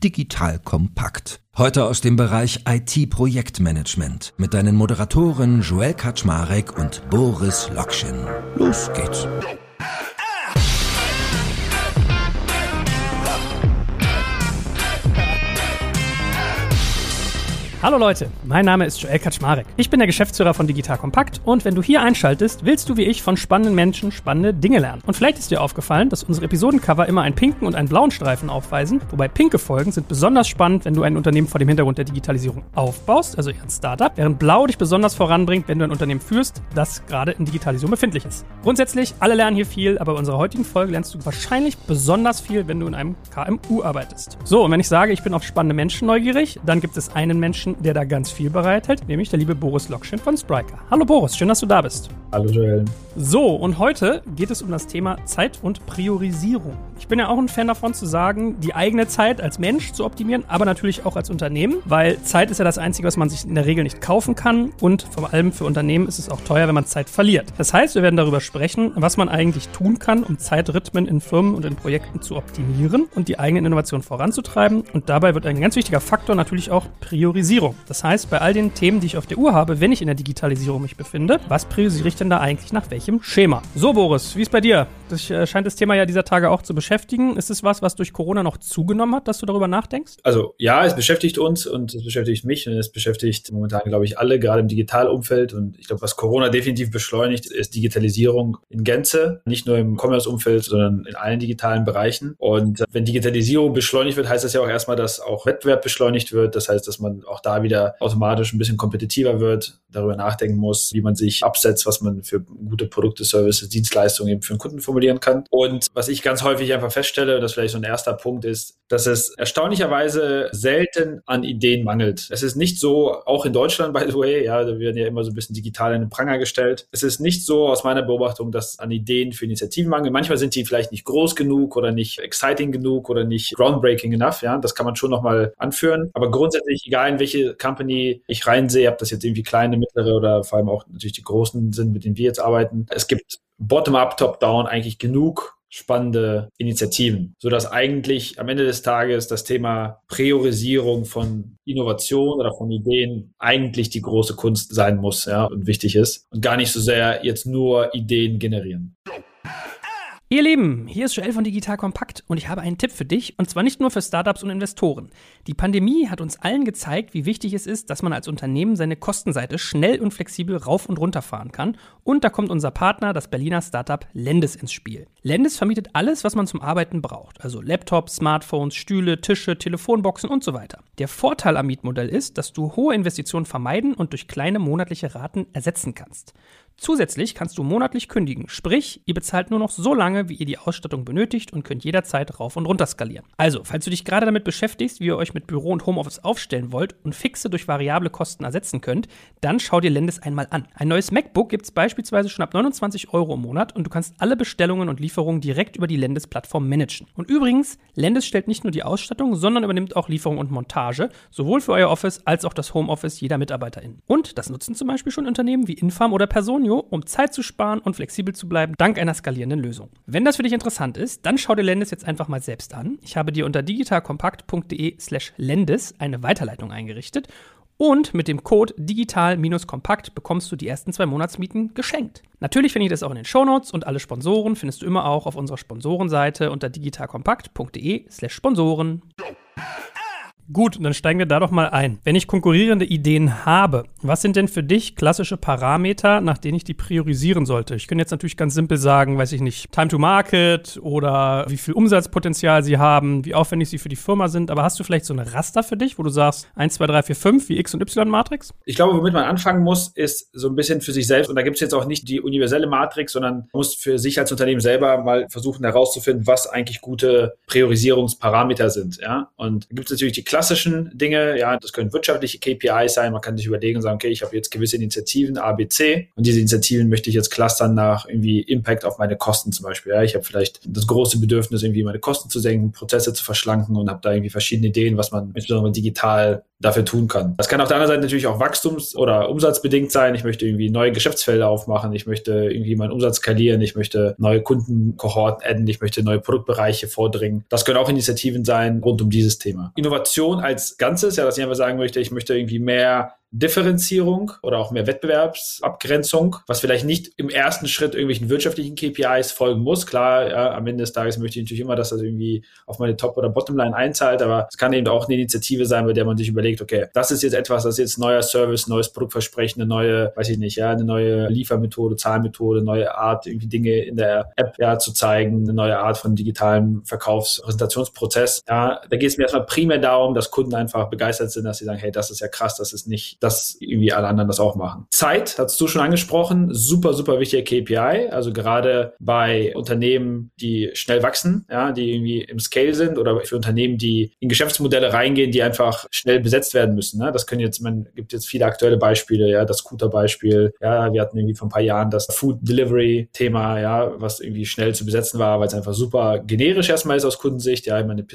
Digital Kompakt. Heute aus dem Bereich IT-Projektmanagement mit deinen Moderatoren Joel Kaczmarek und Boris Lokschin. Los geht's. Hallo Leute, mein Name ist Joel Kaczmarek. Ich bin der Geschäftsführer von Digital Kompakt und wenn du hier einschaltest, willst du wie ich von spannenden Menschen spannende Dinge lernen. Und vielleicht ist dir aufgefallen, dass unsere Episodencover immer einen pinken und einen blauen Streifen aufweisen, wobei pinke Folgen sind besonders spannend, wenn du ein Unternehmen vor dem Hintergrund der Digitalisierung aufbaust, also eher ein Startup, während blau dich besonders voranbringt, wenn du ein Unternehmen führst, das gerade in Digitalisierung befindlich ist. Grundsätzlich, alle lernen hier viel, aber bei unserer heutigen Folge lernst du wahrscheinlich besonders viel, wenn du in einem KMU arbeitest. So, und wenn ich sage, ich bin auf spannende Menschen neugierig, dann gibt es einen Menschen, der da ganz viel bereithält, nämlich der liebe Boris Lokschin von Spryker. Hallo Boris, schön, dass du da bist. Hallo Joel. So, und heute geht es um das Thema Zeit und Priorisierung. Ich bin ja auch ein Fan davon zu sagen, die eigene Zeit als Mensch zu optimieren, aber natürlich auch als Unternehmen, weil Zeit ist ja das Einzige, was man sich in der Regel nicht kaufen kann und vor allem für Unternehmen ist es auch teuer, wenn man Zeit verliert. Das heißt, wir werden darüber sprechen, was man eigentlich tun kann, um Zeitrhythmen in Firmen und in Projekten zu optimieren und die eigenen Innovationen voranzutreiben und dabei wird ein ganz wichtiger Faktor natürlich auch Priorisierung. Das heißt, bei all den Themen, die ich auf der Uhr habe, wenn ich in der Digitalisierung mich befinde, was priorisiere ich denn da eigentlich nach welchem Schema? So Boris, wie ist bei dir? Das scheint das Thema ja dieser Tage auch zu beschäftigen. Ist es was durch Corona noch zugenommen hat, dass du darüber nachdenkst? Also ja, es beschäftigt uns und es beschäftigt mich und es beschäftigt momentan, glaube ich, alle, gerade im Digitalumfeld. Und ich glaube, was Corona definitiv beschleunigt, ist Digitalisierung in Gänze. Nicht nur im Commerce-Umfeld, sondern in allen digitalen Bereichen. Und wenn Digitalisierung beschleunigt wird, heißt das ja auch erstmal, dass auch Wettbewerb beschleunigt wird. Das heißt, dass man auch da wieder automatisch ein bisschen kompetitiver wird, darüber nachdenken muss, wie man sich absetzt, was man für gute Produkte, Services, Dienstleistungen eben für den Kunden formulieren kann. Und was ich ganz häufig einfach feststelle, das vielleicht so ein erster Punkt ist, dass es erstaunlicherweise selten an Ideen mangelt. Es ist nicht so, auch in Deutschland, by the way, ja, da werden ja immer so ein bisschen digital in den Pranger gestellt. Es ist nicht so aus meiner Beobachtung, dass an Ideen für Initiativen mangelt. Manchmal sind die vielleicht nicht groß genug oder nicht exciting genug oder nicht groundbreaking enough, ja, das kann man schon nochmal anführen. Aber grundsätzlich, egal in welche Company ich reinsehe, ob das jetzt irgendwie kleine, mittlere oder vor allem auch natürlich die großen sind, mit denen wir jetzt arbeiten, es gibt bottom-up, top-down eigentlich genug spannende Initiativen, sodass eigentlich am Ende des Tages das Thema Priorisierung von Innovation oder von Ideen eigentlich die große Kunst sein muss, ja, und wichtig ist und gar nicht so sehr jetzt nur Ideen generieren. Ihr Lieben, hier ist Joel von Digital Kompakt und ich habe einen Tipp für dich und zwar nicht nur für Startups und Investoren. Die Pandemie hat uns allen gezeigt, wie wichtig es ist, dass man als Unternehmen seine Kostenseite schnell und flexibel rauf und runter fahren kann und da kommt unser Partner, das Berliner Startup Lendis ins Spiel. Lendis vermietet alles, was man zum Arbeiten braucht, also Laptops, Smartphones, Stühle, Tische, Telefonboxen und so weiter. Der Vorteil am Mietmodell ist, dass du hohe Investitionen vermeiden und durch kleine monatliche Raten ersetzen kannst. Zusätzlich kannst du monatlich kündigen, sprich, ihr bezahlt nur noch so lange, wie ihr die Ausstattung benötigt und könnt jederzeit rauf und runter skalieren. Also, falls du dich gerade damit beschäftigst, wie ihr euch mit Büro und Homeoffice aufstellen wollt und fixe durch variable Kosten ersetzen könnt, dann schau dir Lendis einmal an. Ein neues MacBook gibt es beispielsweise schon ab 29 € im Monat und du kannst alle Bestellungen und Lieferungen direkt über die Lendis-Plattform managen. Und übrigens, Lendis stellt nicht nur die Ausstattung, sondern übernimmt auch Lieferung und Montage, sowohl für euer Office als auch das Homeoffice jeder MitarbeiterInnen. Und das nutzen zum Beispiel schon Unternehmen wie Infam oder Personio, um Zeit zu sparen und flexibel zu bleiben, dank einer skalierenden Lösung. Wenn das für dich interessant ist, dann schau dir Lendis jetzt einfach mal selbst an. Ich habe dir unter digitalkompakt.de/Lendis eine Weiterleitung eingerichtet und mit dem Code digital-kompakt bekommst du die ersten 2 Monatsmieten geschenkt. Natürlich finde ich das auch in den Shownotes und alle Sponsoren findest du immer auch auf unserer Sponsorenseite unter digitalkompakt.de/Sponsoren. Gut, dann steigen wir da doch mal ein. Wenn ich konkurrierende Ideen habe, was sind denn für dich klassische Parameter, nach denen ich die priorisieren sollte? Ich könnte jetzt natürlich ganz simpel sagen, weiß ich nicht, Time to Market oder wie viel Umsatzpotenzial sie haben, wie aufwendig sie für die Firma sind. Aber hast du vielleicht so eine Raster für dich, wo du sagst 1, 2, 3, 4, 5 wie X- und Y-Matrix? Ich glaube, womit man anfangen muss, ist so ein bisschen für sich selbst. Und da gibt es jetzt auch nicht die universelle Matrix, sondern man muss für sich als Unternehmen selber mal versuchen herauszufinden, was eigentlich gute Priorisierungsparameter sind. Ja? Und da gibt es natürlich die klassischen Dinge, ja, das können wirtschaftliche KPIs sein. Man kann sich überlegen und sagen, okay, ich habe jetzt gewisse Initiativen A, B, C und diese Initiativen möchte ich jetzt clustern nach irgendwie Impact auf meine Kosten zum Beispiel. Ja, ich habe vielleicht das große Bedürfnis, irgendwie meine Kosten zu senken, Prozesse zu verschlanken und habe da irgendwie verschiedene Ideen, was man insbesondere digital dafür tun kann. Das kann auf der anderen Seite natürlich auch wachstums- oder umsatzbedingt sein. Ich möchte irgendwie neue Geschäftsfelder aufmachen. Ich möchte irgendwie meinen Umsatz skalieren. Ich möchte neue Kundenkohorten adden. Ich möchte neue Produktbereiche vordringen. Das können auch Initiativen sein rund um dieses Thema. Innovation als Ganzes, ja, dass ich einfach sagen möchte, ich möchte irgendwie mehr Differenzierung oder auch mehr Wettbewerbsabgrenzung, was vielleicht nicht im ersten Schritt irgendwelchen wirtschaftlichen KPIs folgen muss. Klar, ja, am Ende des Tages möchte ich natürlich immer, dass das irgendwie auf meine Top- oder Bottomline einzahlt, aber es kann eben auch eine Initiative sein, bei der man sich überlegt, okay, das ist jetzt etwas, das ist jetzt ein neuer Service, neues Produktversprechen, eine neue, weiß ich nicht, ja, eine neue Liefermethode, Zahlmethode, neue Art, irgendwie Dinge in der App ja zu zeigen, eine neue Art von digitalem Verkaufspräsentationsprozess. Ja, da geht es mir erstmal primär darum, dass Kunden einfach begeistert sind, dass sie sagen, hey, das ist ja krass, das ist nicht, dass irgendwie alle anderen das auch machen. Zeit, hast du schon angesprochen, super, super wichtiger KPI, also gerade bei Unternehmen, die schnell wachsen, ja, die irgendwie im Scale sind oder für Unternehmen, die in Geschäftsmodelle reingehen, die einfach schnell besetzt werden müssen. Ne? Das können jetzt, gibt jetzt viele aktuelle Beispiele, ja, das Scooter-Beispiel, ja, wir hatten irgendwie vor ein paar Jahren das Food-Delivery-Thema, ja, was irgendwie schnell zu besetzen war, weil es einfach super generisch erstmal ist aus Kundensicht, ja, ich meine,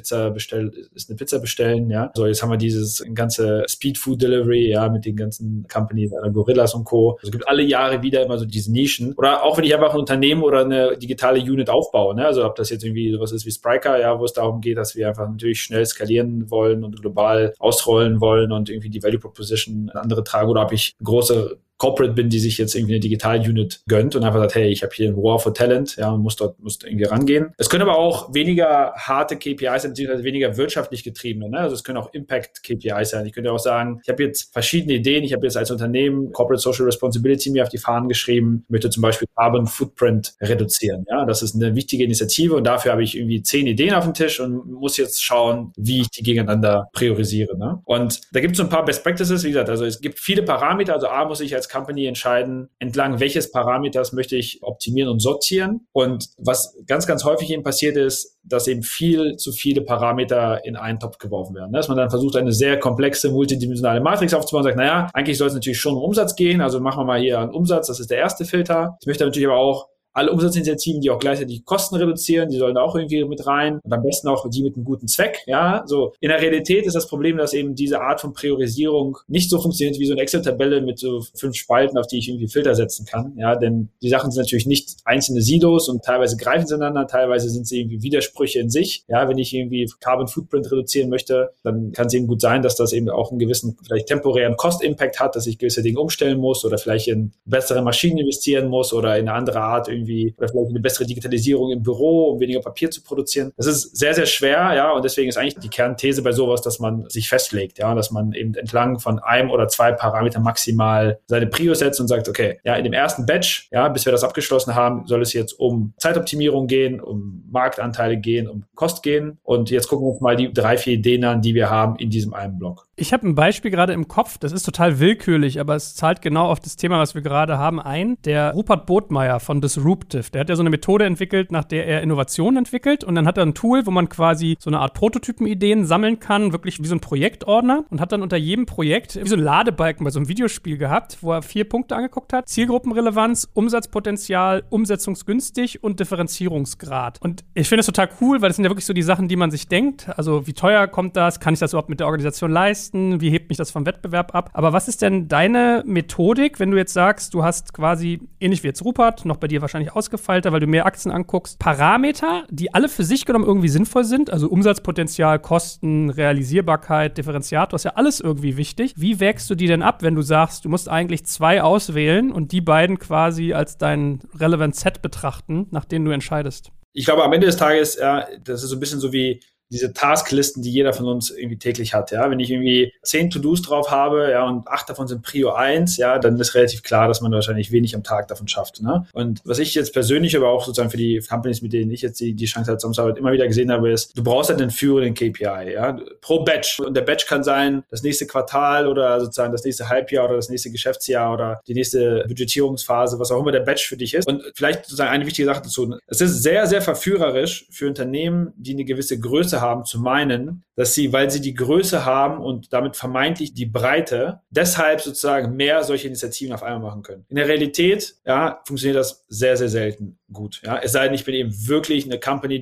eine Pizza bestellen, ja. So, jetzt haben wir dieses ganze Speed-Food-Delivery, ja, mit den ganzen Companies, Gorillas und Co. Also es gibt alle Jahre wieder immer so diese Nischen. Oder auch wenn ich einfach ein Unternehmen oder eine digitale Unit aufbaue, ne? Also ob das jetzt irgendwie sowas ist wie Spryker, ja, wo es darum geht, dass wir einfach natürlich schnell skalieren wollen und global ausrollen wollen und irgendwie die Value Proposition an andere tragen, oder ob ich große Corporate bin, die sich jetzt irgendwie eine Digital-Unit gönnt und einfach sagt, hey, ich habe hier ein War for Talent, ja, und muss irgendwie rangehen. Es können aber auch weniger harte KPIs sein, beziehungsweise weniger wirtschaftlich getriebene, ne? Also es können auch Impact-KPIs sein. Ich könnte auch sagen, ich habe jetzt verschiedene Ideen. Ich habe jetzt als Unternehmen Corporate Social Responsibility mir auf die Fahnen geschrieben. Ich möchte zum Beispiel Carbon Footprint reduzieren. Ja, das ist eine wichtige Initiative und dafür habe ich irgendwie 10 Ideen auf dem Tisch und muss jetzt schauen, wie ich die gegeneinander priorisiere, ne? Und da gibt es so ein paar Best Practices. Wie gesagt, also es gibt viele Parameter. Also A, muss ich als Company entscheiden, entlang welches Parameters möchte ich optimieren und sortieren. Und was ganz, ganz häufig eben passiert ist, dass eben viel zu viele Parameter in einen Topf geworfen werden. Dass man dann versucht, eine sehr komplexe, multidimensionale Matrix aufzubauen und sagt, naja, eigentlich soll es natürlich schon um Umsatz gehen, also machen wir mal hier einen Umsatz, das ist der erste Filter. Ich möchte natürlich aber auch alle Umsatzinitiativen, die auch gleichzeitig Kosten reduzieren, die sollen da auch irgendwie mit rein und am besten auch die mit einem guten Zweck. Ja, so in der Realität ist das Problem, dass eben diese Art von Priorisierung nicht so funktioniert wie so eine Excel-Tabelle mit so 5 Spalten, auf die ich irgendwie Filter setzen kann. Ja, denn die Sachen sind natürlich nicht einzelne Silos und teilweise greifen sie ineinander, teilweise sind sie irgendwie Widersprüche in sich. Ja, wenn ich irgendwie Carbon Footprint reduzieren möchte, dann kann es eben gut sein, dass das eben auch einen gewissen, vielleicht temporären Cost-Impact hat, dass ich gewisse Dinge umstellen muss oder vielleicht in bessere Maschinen investieren muss oder in eine andere Art irgendwie oder vielleicht eine bessere Digitalisierung im Büro, um weniger Papier zu produzieren. Das ist sehr, sehr schwer, ja, und deswegen ist eigentlich die Kernthese bei sowas, dass man sich festlegt, ja, dass man eben entlang von einem oder zwei Parametern maximal seine Prio setzt und sagt, okay, ja, in dem ersten Batch, ja, bis wir das abgeschlossen haben, soll es jetzt um Zeitoptimierung gehen, um Marktanteile gehen, um Kost gehen und jetzt gucken wir uns mal die 3, 4 Ideen an, die wir haben in diesem einen Block. Ich habe ein Beispiel gerade im Kopf, das ist total willkürlich, aber es zahlt genau auf das Thema, was wir gerade haben, ein. Der Rupert Bodmeier von Disruptive, der hat ja so eine Methode entwickelt, nach der er Innovationen entwickelt und dann hat er ein Tool, wo man quasi so eine Art Prototypen-Ideen sammeln kann, wirklich wie so ein Projektordner und hat dann unter jedem Projekt wie so ein Ladebalken bei so einem Videospiel gehabt, wo er 4 Punkte angeguckt hat. Zielgruppenrelevanz, Umsatzpotenzial, umsetzungsgünstig und Differenzierungsgrad. Und ich finde das total cool, weil das sind ja wirklich so die Sachen, die man sich denkt. Also wie teuer kommt das? Kann ich das überhaupt mit der Organisation leisten? Wie hebt mich das vom Wettbewerb ab? Aber was ist denn deine Methodik, wenn du jetzt sagst, du hast quasi, ähnlich wie jetzt Rupert, noch bei dir wahrscheinlich ausgefeilter, weil du mehr Aktien anguckst, Parameter, die alle für sich genommen irgendwie sinnvoll sind, also Umsatzpotenzial, Kosten, Realisierbarkeit, Differenziator, ist ja alles irgendwie wichtig. Wie wägst du die denn ab, wenn du sagst, du musst eigentlich 2 auswählen und die beiden quasi als dein Relevant Set betrachten, nach denen du entscheidest? Ich glaube, am Ende des Tages, ja, das ist so ein bisschen so wie diese Tasklisten, die jeder von uns irgendwie täglich hat, ja. Wenn ich irgendwie 10 To-Dos drauf habe, ja, und 8 davon sind Prio 1, ja, dann ist relativ klar, dass man wahrscheinlich wenig am Tag davon schafft, ne? Und was ich jetzt persönlich, aber auch sozusagen für die Companies, mit denen ich jetzt die Chance hatte, zusammenzuarbeiten, immer wieder gesehen habe, ist, du brauchst halt einen führenden KPI, ja, pro Batch. Und der Batch kann sein, das nächste Quartal oder sozusagen das nächste Halbjahr oder das nächste Geschäftsjahr oder die nächste Budgetierungsphase, was auch immer der Batch für dich ist. Und vielleicht sozusagen eine wichtige Sache dazu. Es ist sehr, sehr verführerisch für Unternehmen, die eine gewisse Größe haben, zu meinen, dass sie, weil sie die Größe haben und damit vermeintlich die Breite, deshalb sozusagen mehr solche Initiativen auf einmal machen können. In der Realität, ja, funktioniert das sehr, sehr selten gut. Ja, es sei denn, ich bin eben wirklich eine Company, die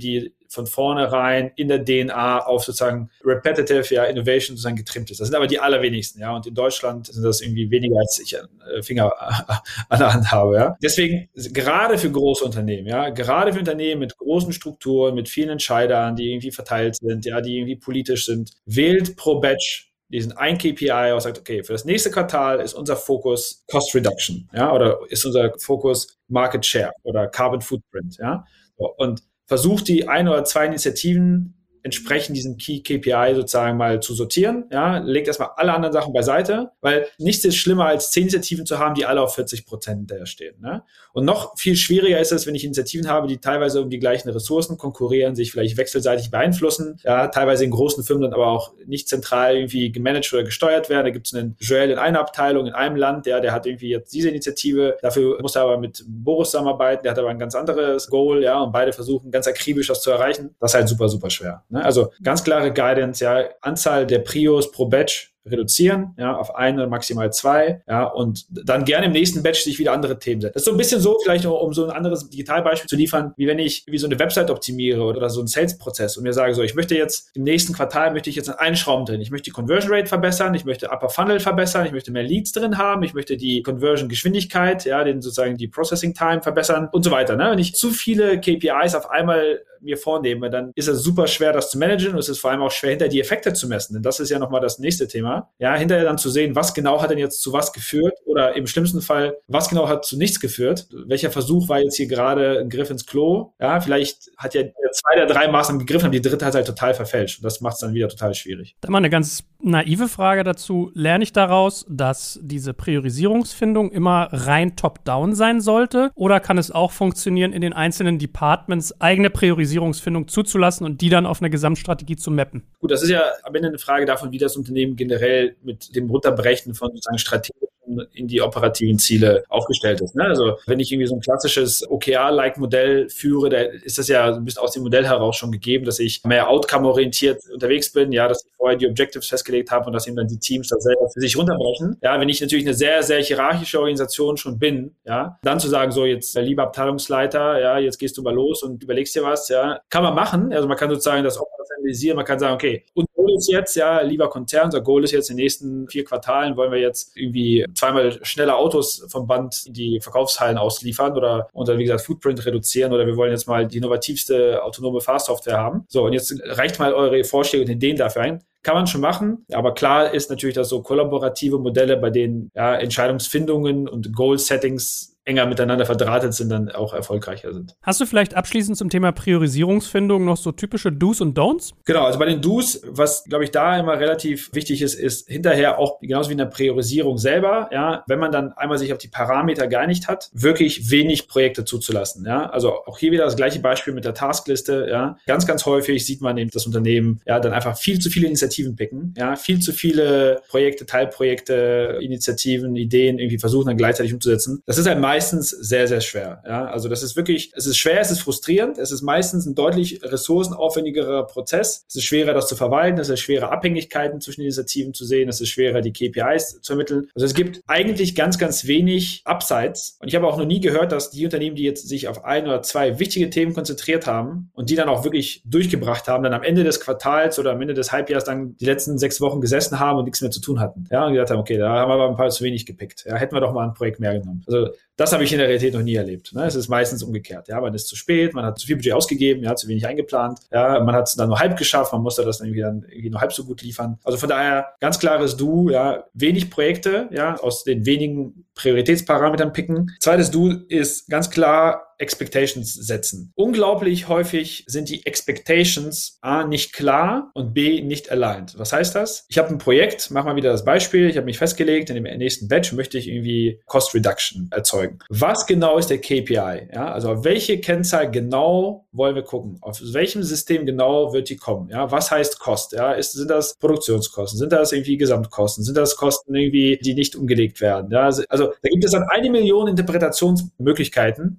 von vornherein in der DNA auf sozusagen repetitive Innovation sozusagen getrimmt ist. Das sind aber die allerwenigsten, ja. Und in Deutschland sind das irgendwie weniger, als ich Finger an der Hand habe, ja. Deswegen, gerade für große Unternehmen, ja, gerade für Unternehmen mit großen Strukturen, mit vielen Entscheidern, die irgendwie verteilt sind, ja, die irgendwie politisch sind, wählt pro Batch diesen ein KPI und sagt, okay, für das nächste Quartal ist unser Fokus Cost Reduction, ja, oder ist unser Fokus Market Share oder Carbon Footprint, ja. Und versucht die ein oder zwei Initiativen entsprechend diesen Key KPI sozusagen mal zu sortieren, ja, legt erstmal alle anderen Sachen beiseite, weil nichts ist schlimmer als 10 Initiativen zu haben, die alle auf 40% hinterher stehen, ne? Und noch viel schwieriger ist es, wenn ich Initiativen habe, die teilweise um die gleichen Ressourcen konkurrieren, sich vielleicht wechselseitig beeinflussen, ja, teilweise in großen Firmen dann aber auch nicht zentral irgendwie gemanagt oder gesteuert werden. Da gibt es einen Joel in einer Abteilung in einem Land, der hat irgendwie jetzt diese Initiative, dafür muss er aber mit Boris zusammenarbeiten, der hat aber ein ganz anderes Goal, ja, und beide versuchen ganz akribisch das zu erreichen. Das ist halt super, super schwer, ne? Also ganz klare Guidance, ja, Anzahl der Prios pro Batch reduzieren, ja, auf 1 oder maximal 2, ja, und dann gerne im nächsten Batch sich wieder andere Themen setzen. Das ist so ein bisschen so, vielleicht um so ein anderes Digitalbeispiel zu liefern, wie wenn ich wie so eine Website optimiere oder so einen Sales-Prozess und mir sage, so, ich möchte jetzt im nächsten Quartal jetzt an einen Schrauben drin. Ich möchte die Conversion Rate verbessern, ich möchte Upper Funnel verbessern, ich möchte mehr Leads drin haben, ich möchte die Conversion-Geschwindigkeit, ja, sozusagen die Processing-Time verbessern und so weiter, ne? Wenn ich zu viele KPIs auf einmal mir vornehme, dann ist es super schwer, das zu managen und es ist vor allem auch schwer, hinter die Effekte zu messen, denn das ist ja nochmal das nächste Thema. Ja, hinterher dann zu sehen, was genau hat denn jetzt zu was geführt oder im schlimmsten Fall, was genau hat zu nichts geführt. Welcher Versuch war jetzt hier gerade ein Griff ins Klo? Ja, vielleicht hat ja 2 der 3 Maßnahmen gegriffen, aber die dritte hat halt total verfälscht und das macht es dann wieder total schwierig. Dann mal eine ganz naive Frage dazu. Lerne ich daraus, dass diese Priorisierungsfindung immer rein top-down sein sollte oder kann es auch funktionieren, in den einzelnen Departments eigene Priorisierungsfindung zuzulassen und die dann auf eine Gesamtstrategie zu mappen? Gut, das ist ja am Ende eine Frage davon, wie das Unternehmen generell mit dem Runterbrechen von sozusagen strategischen in die operativen Ziele aufgestellt ist, ne? Also wenn ich irgendwie so ein klassisches OKR-like Modell führe, da ist das ja ein bisschen aus dem Modell heraus schon gegeben, dass ich mehr outcome-orientiert unterwegs bin, ja, dass ich vorher die Objectives festgelegt habe und dass eben dann die Teams das selber für sich runterbrechen. Ja, wenn ich natürlich eine sehr, sehr hierarchische Organisation schon bin, ja, dann zu sagen, so jetzt, lieber Abteilungsleiter, ja, jetzt gehst du mal los und überlegst dir was, ja, kann man machen. Also man kann sozusagen das operationalisieren, man kann sagen, okay, unser Goal ist jetzt, ja, lieber Konzern, unser Goal ist jetzt in den nächsten 4 Quartalen wollen wir jetzt irgendwie 2-mal schneller Autos vom Band in die Verkaufshallen ausliefern oder wie gesagt, Footprint reduzieren oder wir wollen jetzt mal die innovativste autonome Fahrsoftware haben. So, und jetzt reicht mal eure Vorschläge und Ideen dafür ein. Kann man schon machen, aber klar ist natürlich, dass so kollaborative Modelle, bei denen ja, Entscheidungsfindungen und Goal-Settings enger miteinander verdrahtet sind, dann auch erfolgreicher sind. Hast du vielleicht abschließend zum Thema Priorisierungsfindung noch so typische Do's und Don'ts? Genau, also bei den Do's, was, glaube ich, da immer relativ wichtig ist hinterher auch genauso wie in der Priorisierung selber, ja, wenn man dann einmal sich auf die Parameter geeinigt hat, wirklich wenig Projekte zuzulassen, ja. Also auch hier wieder das gleiche Beispiel mit der Taskliste, ja. Ganz, ganz häufig sieht man eben das Unternehmen, ja, dann einfach viel zu viele Initiativen picken, ja, viel zu viele Projekte, Teilprojekte, Initiativen, Ideen irgendwie versuchen dann gleichzeitig umzusetzen. Das ist halt meistens sehr, sehr schwer. Ja? Also das ist wirklich, es ist schwer, es ist frustrierend, es ist meistens ein deutlich ressourcenaufwendigerer Prozess. Es ist schwerer, das zu verwalten, es ist schwerer, Abhängigkeiten zwischen Initiativen zu sehen, es ist schwerer, die KPIs zu ermitteln. Also es gibt eigentlich ganz, ganz wenig Upsides. Und ich habe auch noch nie gehört, dass die Unternehmen, die jetzt sich auf 1 oder 2 wichtige Themen konzentriert haben und die dann auch wirklich durchgebracht haben, dann am Ende des Quartals oder am Ende des Halbjahres dann die letzten 6 Wochen gesessen haben und nichts mehr zu tun hatten. Ja, und gesagt haben, okay, da haben wir aber ein paar zu wenig gepickt. Ja, hätten wir doch mal ein Projekt mehr genommen. Also das habe ich in der Realität noch nie erlebt. Ne? Es ist meistens umgekehrt. Ja, man ist zu spät, man hat zu viel Budget ausgegeben, ja, zu wenig eingeplant. Ja, man hat es dann nur halb geschafft, man musste das dann irgendwie nur halb so gut liefern. Also von daher ganz klares Do, ja, wenig Projekte, ja, aus den wenigen Prioritätsparametern picken. Zweites Do ist ganz klar Expectations setzen. Unglaublich häufig sind die Expectations A nicht klar und B nicht aligned. Was heißt das? Ich habe ein Projekt, mach mal wieder das Beispiel, ich habe mich festgelegt, in dem nächsten Batch möchte ich irgendwie Cost Reduction erzeugen. Was genau ist der KPI? Ja, also auf welche Kennzahl genau wollen wir gucken? Auf welchem System genau wird die kommen? Ja, was heißt Cost? Ja, sind das Produktionskosten? Sind das irgendwie Gesamtkosten? Sind das Kosten irgendwie, die nicht umgelegt werden? Ja, also da gibt es dann 1 Million Interpretationsmöglichkeiten, ja, und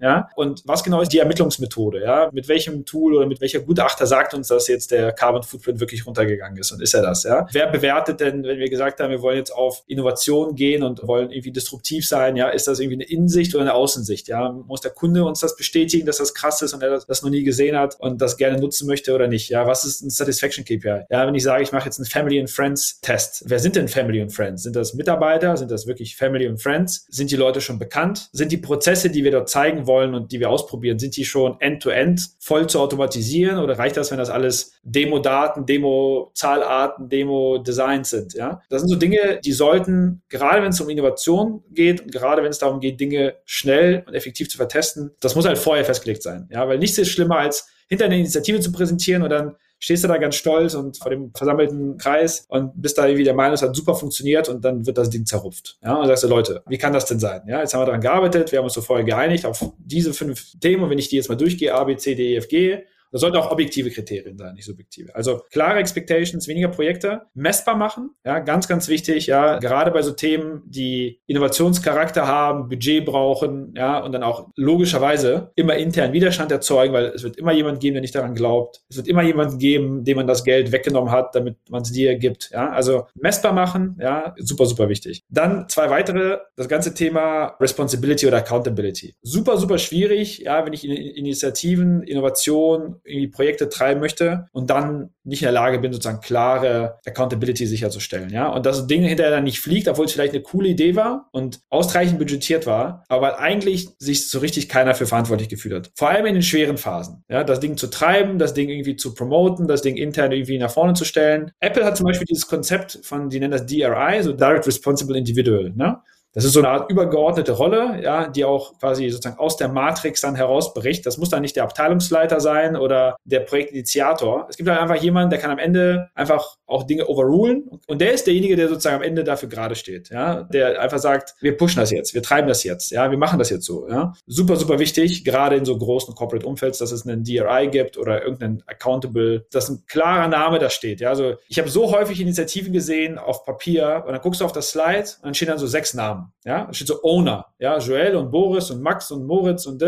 und was genau ist die Ermittlungsmethode, ja, mit welchem Tool oder mit welcher Gutachter sagt uns, dass jetzt der Carbon Footprint wirklich runtergegangen ist und ist er das, ja? Wer bewertet denn, wenn wir gesagt haben, wir wollen jetzt auf Innovation gehen und wollen irgendwie disruptiv sein, ja, ist das irgendwie eine Innensicht oder eine Außensicht, ja? Muss der Kunde uns das bestätigen, dass das krass ist und er das noch nie gesehen hat und das gerne nutzen möchte oder nicht, ja? Was ist ein Satisfaction KPI? Ja, wenn ich sage, ich mache jetzt einen Family and Friends Test. Wer sind denn Family and Friends? Sind das Mitarbeiter? Sind das wirklich Family and Friends? Sind die Leute schon bekannt? Sind die Prozesse, die wir dort zeigen wollen und die wir ausprobieren, sind die schon end-to-end voll zu automatisieren oder reicht das, wenn das alles Demo-Daten, Demo-Zahlarten, Demo-Designs sind, ja? Das sind so Dinge, die sollten, gerade wenn es um Innovation geht und gerade wenn es darum geht, Dinge schnell und effektiv zu vertesten, das muss halt vorher festgelegt sein, ja? Weil nichts ist schlimmer, als hinter eine Initiative zu präsentieren und dann stehst du da ganz stolz und vor dem versammelten Kreis und bist da irgendwie der Meinung, es hat super funktioniert und dann wird das Ding zerrupft. Ja, und sagst du, Leute, wie kann das denn sein? Ja, jetzt haben wir daran gearbeitet, wir haben uns so vorher geeinigt auf diese 5 Themen und wenn ich die jetzt mal durchgehe, A, B, C, D, E, F, G, das sollten auch objektive Kriterien sein, nicht subjektive. Also klare Expectations, weniger Projekte, messbar machen, ja, ganz, ganz wichtig, ja, gerade bei so Themen, die Innovationscharakter haben, Budget brauchen, ja, und dann auch logischerweise immer intern Widerstand erzeugen, weil es wird immer jemand geben, der nicht daran glaubt. Es wird immer jemanden geben, dem man das Geld weggenommen hat, damit man es dir gibt, ja. Also messbar machen, ja, super, super wichtig. Dann 2 weitere, das ganze Thema Responsibility oder Accountability. Super, super schwierig, ja, wenn ich in Initiativen, Innovation, irgendwie Projekte treiben möchte und dann nicht in der Lage bin, sozusagen klare Accountability sicherzustellen, ja. Und dass das Ding hinterher dann nicht fliegt, obwohl es vielleicht eine coole Idee war und ausreichend budgetiert war, aber weil eigentlich sich so richtig keiner für verantwortlich gefühlt hat. Vor allem in den schweren Phasen, ja. Das Ding zu treiben, das Ding irgendwie zu promoten, das Ding intern irgendwie nach vorne zu stellen. Apple hat zum Beispiel dieses Konzept von, die nennen das DRI, so Direct Responsible Individual, ne? Das ist so eine Art übergeordnete Rolle, ja, die auch quasi sozusagen aus der Matrix dann herausbricht. Das muss dann nicht der Abteilungsleiter sein oder der Projektinitiator. Es gibt halt einfach jemanden, der kann am Ende einfach auch Dinge overrulen. Und der ist derjenige, der sozusagen am Ende dafür gerade steht, ja, der einfach sagt, wir pushen das jetzt, wir treiben das jetzt, ja, wir machen das jetzt so, ja. Super, super wichtig, gerade in so großen Corporate-Umfelds, dass es einen DRI gibt oder irgendeinen Accountable, dass ein klarer Name da steht, ja. Also ich habe so häufig Initiativen gesehen auf Papier und dann guckst du auf das Slide und dann stehen dann so 6 Namen. Ja, da steht so Owner, ja, Joel und Boris und Max und Moritz und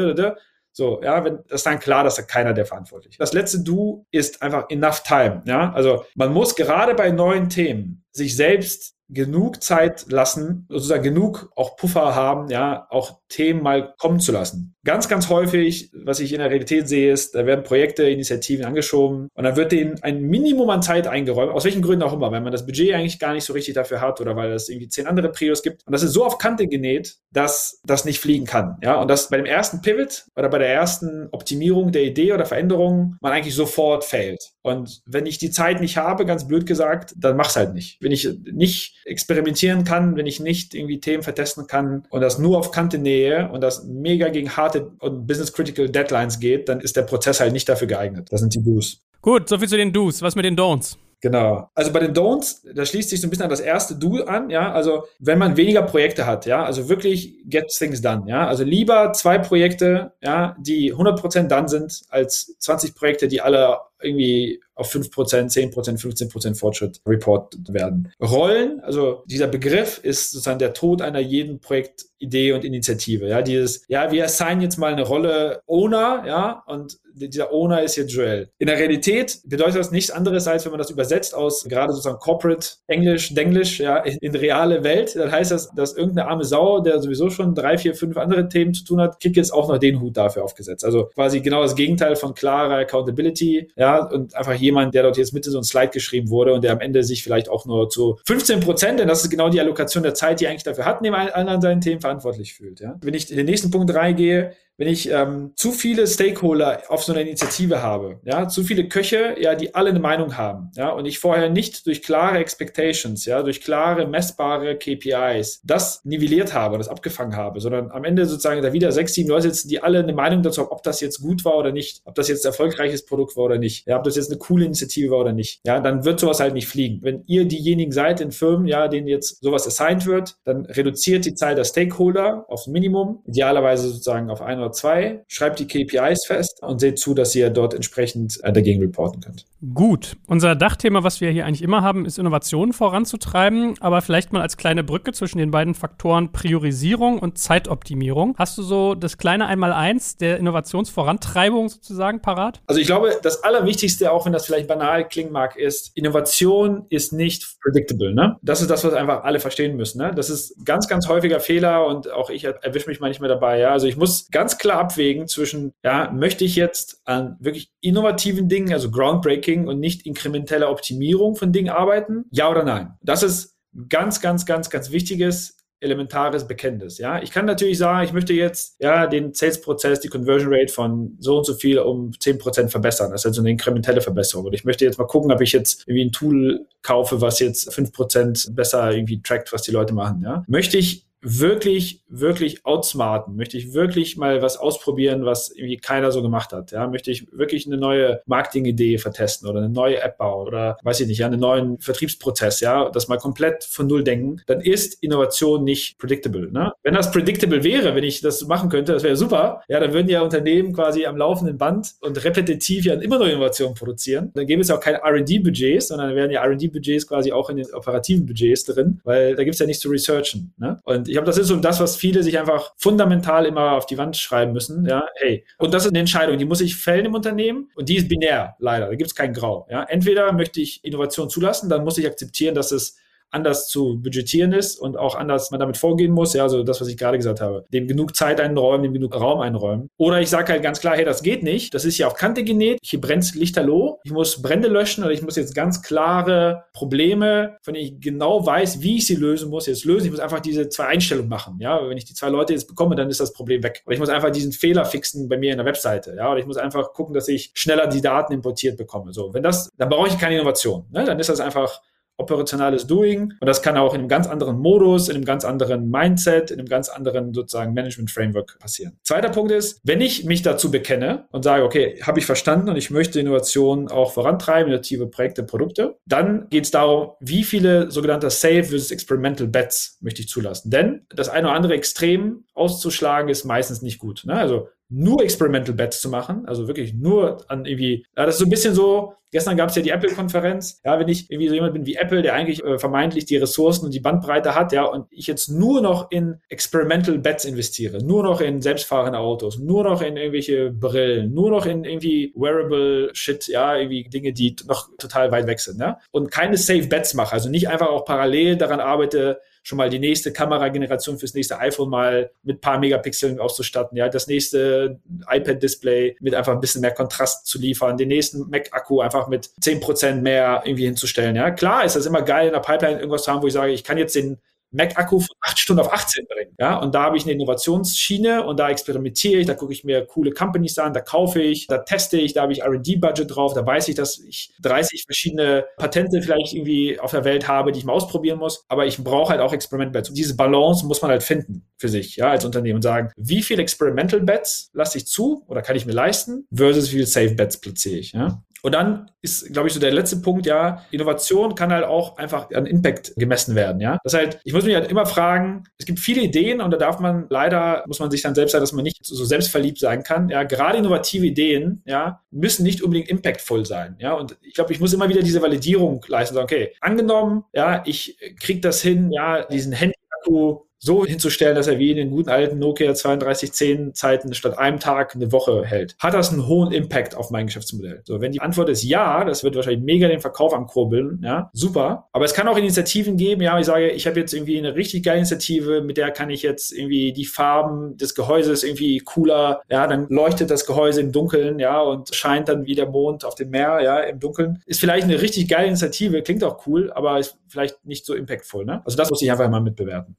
so, ja, wenn das ist dann klar, dass da keiner der verantwortlich ist. Das letzte Do ist einfach enough time, ja, also man muss gerade bei neuen Themen sich selbst genug Zeit lassen, sozusagen genug auch Puffer haben, ja, auch Themen mal kommen zu lassen. Ganz, ganz häufig, was ich in der Realität sehe, ist, da werden Projekte, Initiativen angeschoben und dann wird denen ein Minimum an Zeit eingeräumt, aus welchen Gründen auch immer, weil man das Budget eigentlich gar nicht so richtig dafür hat oder weil es irgendwie 10 andere Prios gibt. Und das ist so auf Kante genäht, dass das nicht fliegen kann, ja, und dass bei dem ersten Pivot oder bei der ersten Optimierung der Idee oder Veränderung man eigentlich sofort failt. Und wenn ich die Zeit nicht habe, ganz blöd gesagt, dann mach's halt nicht. Wenn ich nicht experimentieren kann, wenn ich nicht irgendwie Themen vertesten kann und das nur auf Kante nähe und das mega gegen harte und business-critical Deadlines geht, dann ist der Prozess halt nicht dafür geeignet. Das sind die Do's. Gut, soviel zu den Do's. Was mit den Don'ts? Genau. Also bei den Don'ts, da schließt sich so ein bisschen an das erste Do an, ja, also wenn man weniger Projekte hat, ja, also wirklich get things done, ja, also lieber 2 Projekte, ja, die 100% done sind, als 20 Projekte, die alle irgendwie auf 5%, 10%, 15% Fortschritt reported werden. Rollen, also dieser Begriff ist sozusagen der Tod einer jeden Projektidee und Initiative. Ja, dieses, ja, wir assignen jetzt mal eine Rolle Owner, ja, und dieser Owner ist jetzt Joel. In der Realität bedeutet das nichts anderes, als wenn man das übersetzt aus gerade sozusagen Corporate Englisch, Denglisch, ja, in reale Welt. Dann heißt das, dass irgendeine arme Sau, der sowieso schon 3, 4, 5 andere Themen zu tun hat, kriegt jetzt auch noch den Hut dafür aufgesetzt. Also quasi genau das Gegenteil von klarer Accountability, ja, und einfach jemand, der dort jetzt Mitte so ein Slide geschrieben wurde und der am Ende sich vielleicht auch nur zu 15%, denn das ist genau die Allokation der Zeit, die er eigentlich dafür hat, neben allen an seinen Themen verantwortlich fühlt. Ja. Wenn ich in den nächsten Punkt reingehe, wenn ich zu viele Stakeholder auf so einer Initiative habe, ja, zu viele Köche, ja, die alle eine Meinung haben, ja, und ich vorher nicht durch klare Expectations, ja, durch klare, messbare KPIs das nivelliert habe, das abgefangen habe, sondern am Ende sozusagen da wieder 6, 7 Leute sitzen, die alle eine Meinung dazu haben, ob das jetzt gut war oder nicht, ob das jetzt ein erfolgreiches Produkt war oder nicht, ja, ob das jetzt eine coole Initiative war oder nicht, ja, dann wird sowas halt nicht fliegen. Wenn ihr diejenigen seid in Firmen, ja, denen jetzt sowas assigned wird, dann reduziert die Zahl der Stakeholder aufs Minimum, idealerweise sozusagen auf 1 oder 2, schreibt die KPIs fest und seht zu, dass ihr dort entsprechend dagegen reporten könnt. Gut. Unser Dachthema, was wir hier eigentlich immer haben, ist Innovationen voranzutreiben, aber vielleicht mal als kleine Brücke zwischen den beiden Faktoren Priorisierung und Zeitoptimierung. Hast du so das kleine Einmaleins der Innovationsvorantreibung sozusagen parat? Also ich glaube, das Allerwichtigste, auch wenn das vielleicht banal klingen mag, ist, Innovation ist nicht predictable. Ne? Das ist das, was einfach alle verstehen müssen. Ne? Das ist ganz, ganz häufiger Fehler und auch ich erwische mich manchmal dabei. Ja? Also ich muss ganz klar abwägen zwischen, möchte ich jetzt an wirklich innovativen Dingen, also groundbreaking und nicht inkrementeller Optimierung von Dingen arbeiten? Ja oder nein? Das ist ganz, ganz, ganz, ganz wichtiges, elementares Bekenntnis. Ja, ich kann natürlich sagen, ich möchte jetzt den Sales-Prozess, die Conversion Rate von so und so viel um 10% verbessern. Das ist also eine inkrementelle Verbesserung. Und ich möchte jetzt mal gucken, ob ich jetzt irgendwie ein Tool kaufe, was jetzt 5% besser irgendwie trackt, was die Leute machen. Ja, möchte ich wirklich, wirklich outsmarten? Möchte ich wirklich mal was ausprobieren, was irgendwie keiner so gemacht hat? Ja, möchte ich wirklich eine neue Marketing-Idee vertesten oder eine neue App bauen oder weiß ich nicht, einen neuen Vertriebsprozess, das mal komplett von Null denken, dann ist Innovation nicht predictable. Ne? Wenn das predictable wäre, wenn ich das machen könnte, das wäre super. Ja, dann würden ja Unternehmen quasi am laufenden Band und repetitiv immer neue Innovationen produzieren. Dann gäbe es auch keine R&D-Budgets, sondern dann wären ja R&D-Budgets quasi auch in den operativen Budgets drin, weil da gibt es ja nichts zu researchen. Ne? Und ich glaube, das ist so das, was viele sich einfach fundamental immer auf die Wand schreiben müssen. Ja, hey. Und das ist eine Entscheidung, die muss ich fällen im Unternehmen und die ist binär, leider. Da gibt es kein Grau. Ja, entweder möchte ich Innovation zulassen, dann muss ich akzeptieren, dass es anders zu budgetieren ist und auch anders man damit vorgehen muss. Ja, also das, was ich gerade gesagt habe. Dem genug Zeit einräumen, dem genug Raum einräumen. Oder ich sage halt ganz klar, hey, das geht nicht. Das ist hier auf Kante genäht. Hier brennt lichterloh. Ich muss Brände löschen oder ich muss jetzt ganz klare Probleme, von denen ich genau weiß, wie ich sie lösen muss, jetzt lösen. Ich muss einfach diese 2 Einstellungen machen. Ja, wenn ich die 2 Leute jetzt bekomme, dann ist das Problem weg. Oder ich muss einfach diesen Fehler fixen bei mir in der Webseite. Ja, oder ich muss einfach gucken, dass ich schneller die Daten importiert bekomme. So, dann brauche ich keine Innovation. Ne? Dann ist das einfach operationales Doing und das kann auch in einem ganz anderen Modus, in einem ganz anderen Mindset, in einem ganz anderen sozusagen Management-Framework passieren. Zweiter Punkt ist, wenn ich mich dazu bekenne und sage, okay, habe ich verstanden und ich möchte Innovation auch vorantreiben, innovative Projekte, Produkte, dann geht es darum, wie viele sogenannte Safe versus Experimental Bets möchte ich zulassen. Denn das eine oder andere Extrem auszuschlagen ist meistens nicht gut. Ne? Also nur Experimental Bets zu machen, also wirklich nur an irgendwie, das ist so ein bisschen so, gestern gab es ja die Apple-Konferenz, wenn ich irgendwie so jemand bin wie Apple, der eigentlich vermeintlich die Ressourcen und die Bandbreite hat, und ich jetzt nur noch in Experimental Bets investiere, nur noch in selbstfahrende Autos, nur noch in irgendwelche Brillen, nur noch in irgendwie wearable Shit, irgendwie Dinge, die noch total weit weg sind, und keine Safe Bets mache, also nicht einfach auch parallel daran arbeite, schon mal die nächste Kamerageneration fürs nächste iPhone mal mit ein paar Megapixeln auszustatten, das nächste iPad-Display mit einfach ein bisschen mehr Kontrast zu liefern, den nächsten Mac-Akku einfach mit 10% mehr irgendwie hinzustellen. Ja, klar ist das immer geil, in der Pipeline irgendwas zu haben, wo ich sage, ich kann jetzt den Mac-Akku von 8 Stunden auf 18 bringen. Ja, und da habe ich eine Innovationsschiene und da experimentiere ich, da gucke ich mir coole Companies an, da kaufe ich, da teste ich, da habe ich R&D-Budget drauf, da weiß ich, dass ich 30 verschiedene Patente vielleicht irgendwie auf der Welt habe, die ich mal ausprobieren muss, aber ich brauche halt auch Experiment-Bets. Und diese Balance muss man halt finden für sich, als Unternehmen und sagen, wie viele Experimental-Bets lasse ich zu oder kann ich mir leisten versus wie viele Safe-Bets platziere ich, Und dann ist, glaube ich, so der letzte Punkt, Innovation kann halt auch einfach an Impact gemessen werden, Das heißt, ich muss mich halt immer fragen, es gibt viele Ideen und da muss man sich dann selbst sagen, dass man nicht so selbstverliebt sein kann, Gerade innovative Ideen, müssen nicht unbedingt impactful sein, Und ich glaube, ich muss immer wieder diese Validierung leisten, sagen, okay, angenommen, ich kriege das hin, diesen Handy-Akku so hinzustellen, dass er wie in den guten alten Nokia 3210 Zeiten statt einem Tag eine Woche hält. Hat das einen hohen Impact auf mein Geschäftsmodell? So, wenn die Antwort ist ja, das wird wahrscheinlich mega den Verkauf ankurbeln, super. Aber es kann auch Initiativen geben, ich sage, ich habe jetzt irgendwie eine richtig geile Initiative, mit der kann ich jetzt irgendwie die Farben des Gehäuses irgendwie cooler, dann leuchtet das Gehäuse im Dunkeln, und scheint dann wie der Mond auf dem Meer, im Dunkeln. Ist vielleicht eine richtig geile Initiative, klingt auch cool, aber ist vielleicht nicht so impactful, Also das muss ich einfach mal mitbewerten.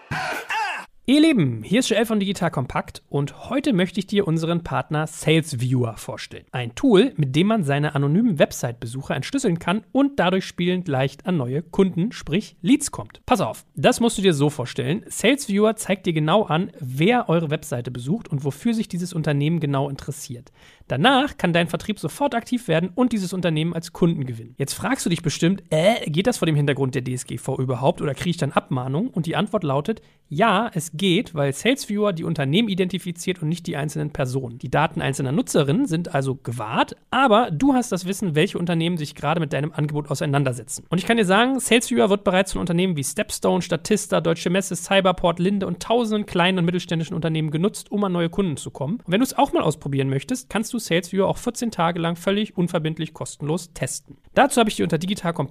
Ihr Lieben, hier ist Joel von Digital Compact und heute möchte ich dir unseren Partner SalesViewer vorstellen. Ein Tool, mit dem man seine anonymen Website-Besucher entschlüsseln kann und dadurch spielend leicht an neue Kunden, sprich Leads kommt. Pass auf, das musst du dir so vorstellen. SalesViewer zeigt dir genau an, wer eure Webseite besucht und wofür sich dieses Unternehmen genau interessiert. Danach kann dein Vertrieb sofort aktiv werden und dieses Unternehmen als Kunden gewinnen. Jetzt fragst du dich bestimmt, geht das vor dem Hintergrund der DSGVO überhaupt oder kriege ich dann Abmahnung? Und die Antwort lautet, ja, es geht, weil SalesViewer die Unternehmen identifiziert und nicht die einzelnen Personen. Die Daten einzelner Nutzerinnen sind also gewahrt, aber du hast das Wissen, welche Unternehmen sich gerade mit deinem Angebot auseinandersetzen. Und ich kann dir sagen, SalesViewer wird bereits von Unternehmen wie Stepstone, Statista, Deutsche Messe, Cyberport, Linde und tausenden kleinen und mittelständischen Unternehmen genutzt, um an neue Kunden zu kommen. Und wenn du es auch mal ausprobieren möchtest, kannst du SalesViewer auch 14 Tage lang völlig unverbindlich kostenlos testen. Dazu habe ich dir unter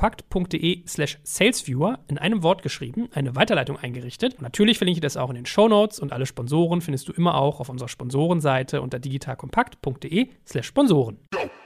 digitalkompakt.de/salesviewer in einem Wort geschrieben, eine Weiterleitung eingerichtet. Und natürlich verlinke ich das auch in den Shownotes und alle Sponsoren findest du immer auch auf unserer Sponsorenseite unter digitalkompakt.de/Sponsoren.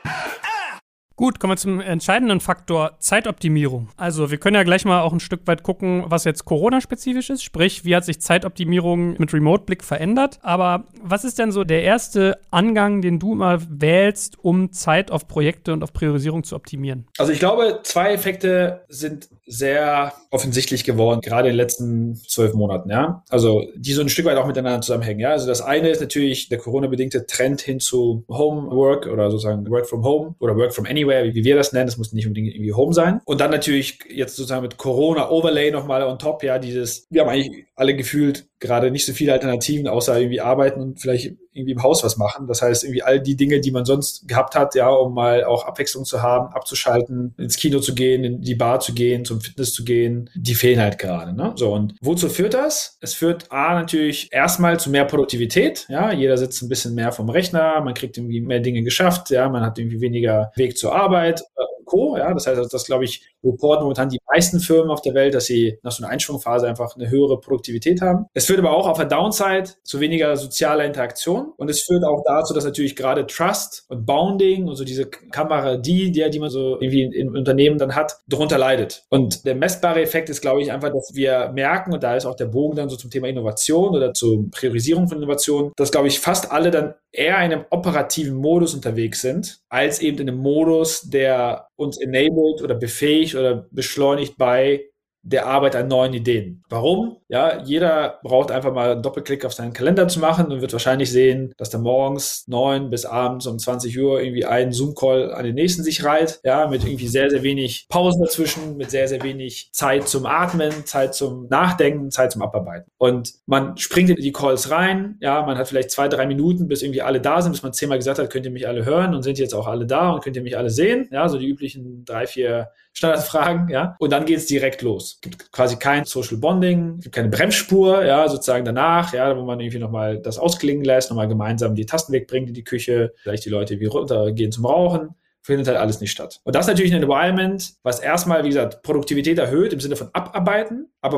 Gut, kommen wir zum entscheidenden Faktor Zeitoptimierung. Also wir können ja gleich mal auch ein Stück weit gucken, was jetzt Corona-spezifisch ist. Sprich, wie hat sich Zeitoptimierung mit Remote-Blick verändert? Aber was ist denn so der erste Angang, den du mal wählst, um Zeit auf Projekte und auf Priorisierung zu optimieren? Also ich glaube, 2 Effekte sind sehr offensichtlich geworden, gerade in den letzten 12 Monaten. Ja? Also die so ein Stück weit auch miteinander zusammenhängen. Ja? Also das eine ist natürlich der Corona-bedingte Trend hin zu Homework oder sozusagen Work from Home oder Work from Anywhere, wie wir das nennen. Das muss nicht unbedingt irgendwie Home sein. Und dann natürlich jetzt sozusagen mit Corona-Overlay nochmal on top, ja, wir haben eigentlich alle gefühlt gerade nicht so viele Alternativen, außer irgendwie arbeiten und vielleicht irgendwie im Haus was machen. Das heißt, irgendwie all die Dinge, die man sonst gehabt hat, ja, um mal auch Abwechslung zu haben, abzuschalten, ins Kino zu gehen, in die Bar zu gehen, zum Fitness zu gehen, die fehlen halt gerade, ne? So, und wozu führt das? Es führt natürlich erstmal zu mehr Produktivität, ja, jeder sitzt ein bisschen mehr vom Rechner, man kriegt irgendwie mehr Dinge geschafft, ja, man hat irgendwie weniger Weg zur Arbeit, Co. Ja, das heißt, das glaube ich, reporten momentan die meisten Firmen auf der Welt, dass sie nach so einer Einschwungphase einfach eine höhere Produktivität haben. Es führt aber auch auf der Downside zu weniger sozialer Interaktion und es führt auch dazu, dass natürlich gerade Trust und Bounding und so diese Kamera, die man so irgendwie im Unternehmen dann hat, darunter leidet. Und der messbare Effekt ist, glaube ich, einfach, dass wir merken, und da ist auch der Bogen dann so zum Thema Innovation oder zur Priorisierung von Innovation, dass, glaube ich, fast alle dann eher in einem operativen Modus unterwegs sind, als eben in einem Modus, der uns enabled oder befähigt oder beschleunigt bei der Arbeit an neuen Ideen. Warum? Ja, jeder braucht einfach mal einen Doppelklick auf seinen Kalender zu machen und wird wahrscheinlich sehen, dass da morgens 9 bis abends um 20 Uhr irgendwie ein Zoom-Call an den nächsten sich reiht, ja, mit irgendwie sehr, sehr wenig Pausen dazwischen, mit sehr, sehr wenig Zeit zum Atmen, Zeit zum Nachdenken, Zeit zum Abarbeiten. Und man springt in die Calls rein, ja, man hat vielleicht 2-3 Minuten, bis irgendwie alle da sind, bis man 10-mal gesagt hat, könnt ihr mich alle hören und sind jetzt auch alle da und könnt ihr mich alle sehen, ja, so die üblichen 3-4 Standardfragen, ja, und dann geht's direkt los. Es gibt quasi kein Social Bonding, es gibt keine Bremsspur, ja, sozusagen danach, ja, wo man irgendwie nochmal das ausklingen lässt, nochmal gemeinsam die Tasten wegbringt in die Küche, vielleicht die Leute wie runtergehen zum Rauchen, findet halt alles nicht statt. Und das ist natürlich ein Environment, was erstmal, wie gesagt, Produktivität erhöht im Sinne von Abarbeiten, aber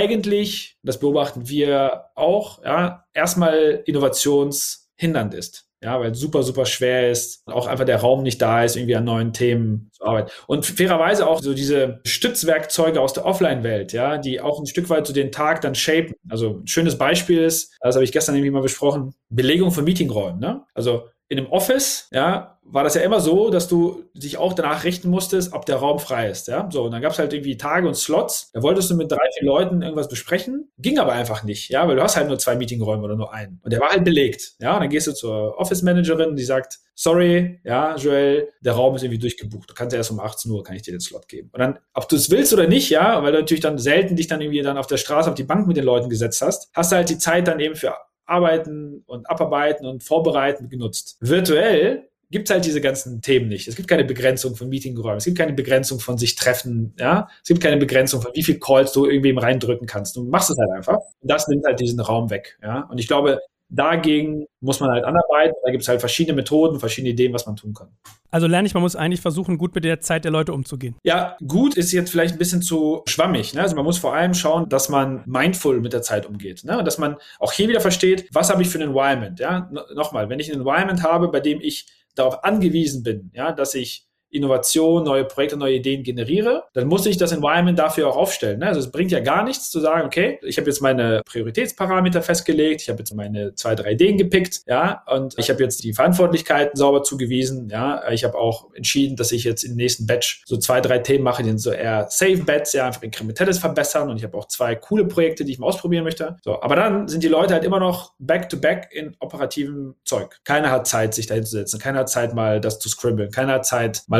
was das beobachten wir auch, ja, erstmal innovationshindernd ist. Ja, weil es super, super schwer ist und auch einfach der Raum nicht da ist, irgendwie an neuen Themen zu arbeiten. Und fairerweise auch so diese Stützwerkzeuge aus der Offline-Welt, ja, die auch ein Stück weit so den Tag dann shapen. Also ein schönes Beispiel ist, das habe ich gestern irgendwie mal besprochen, Belegung von Meetingräumen, ne? Also in einem Office, ja, war das ja immer so, dass du dich auch danach richten musstest, ob der Raum frei ist, ja. So, und dann gab es halt irgendwie Tage und Slots, da wolltest du mit 3-4 Leuten irgendwas besprechen, ging aber einfach nicht, ja, weil du hast halt nur 2 Meetingräume oder nur einen. Und der war halt belegt, ja. Und dann gehst du zur Office-Managerin, die sagt, sorry, ja, Joel, der Raum ist irgendwie durchgebucht. Du kannst ja erst um 18 Uhr, kann ich dir den Slot geben. Und dann, ob du es willst oder nicht, ja, weil du natürlich dann selten dich dann irgendwie dann auf der Straße auf die Bank mit den Leuten gesetzt hast du halt die Zeit dann eben für Arbeiten und Abarbeiten und Vorbereiten genutzt. Virtuell gibt es halt diese ganzen Themen nicht. Es gibt keine Begrenzung von Meetingräumen. Es gibt keine Begrenzung von sich treffen. Ja? Es gibt keine Begrenzung von wie viel Calls du irgendwem reindrücken kannst. Du machst es halt einfach. Und das nimmt halt diesen Raum weg. Ja? Und ich glaube, dagegen muss man halt anarbeiten. Da gibt es halt verschiedene Methoden, verschiedene Ideen, was man tun kann. Also lerne ich, man muss eigentlich versuchen, gut mit der Zeit der Leute umzugehen. Ja, gut ist jetzt vielleicht ein bisschen zu schwammig. Ne? Also man muss vor allem schauen, dass man mindful mit der Zeit umgeht. Ne? Und dass man auch hier wieder versteht, was habe ich für ein Environment. Ja? Nochmal, wenn ich ein Environment habe, bei dem ich darauf angewiesen bin, ja, dass ich Innovation, neue Projekte, neue Ideen generiere, dann muss ich das Environment dafür auch aufstellen. Ne? Also es bringt ja gar nichts zu sagen, okay, ich habe jetzt meine Prioritätsparameter festgelegt, ich habe jetzt meine 2-3 Ideen gepickt, ja, und ich habe jetzt die Verantwortlichkeiten sauber zugewiesen, ja, ich habe auch entschieden, dass ich jetzt im nächsten Batch so 2-3 Themen mache, die sind so eher Safe Bets, ja, einfach inkrementelles verbessern und ich habe auch 2 coole Projekte, die ich mal ausprobieren möchte. So, aber dann sind die Leute halt immer noch back-to-back in operativem Zeug. Keiner hat Zeit, sich da hinzusetzen, keiner hat Zeit, mal das zu scribbeln, keiner hat Zeit, mal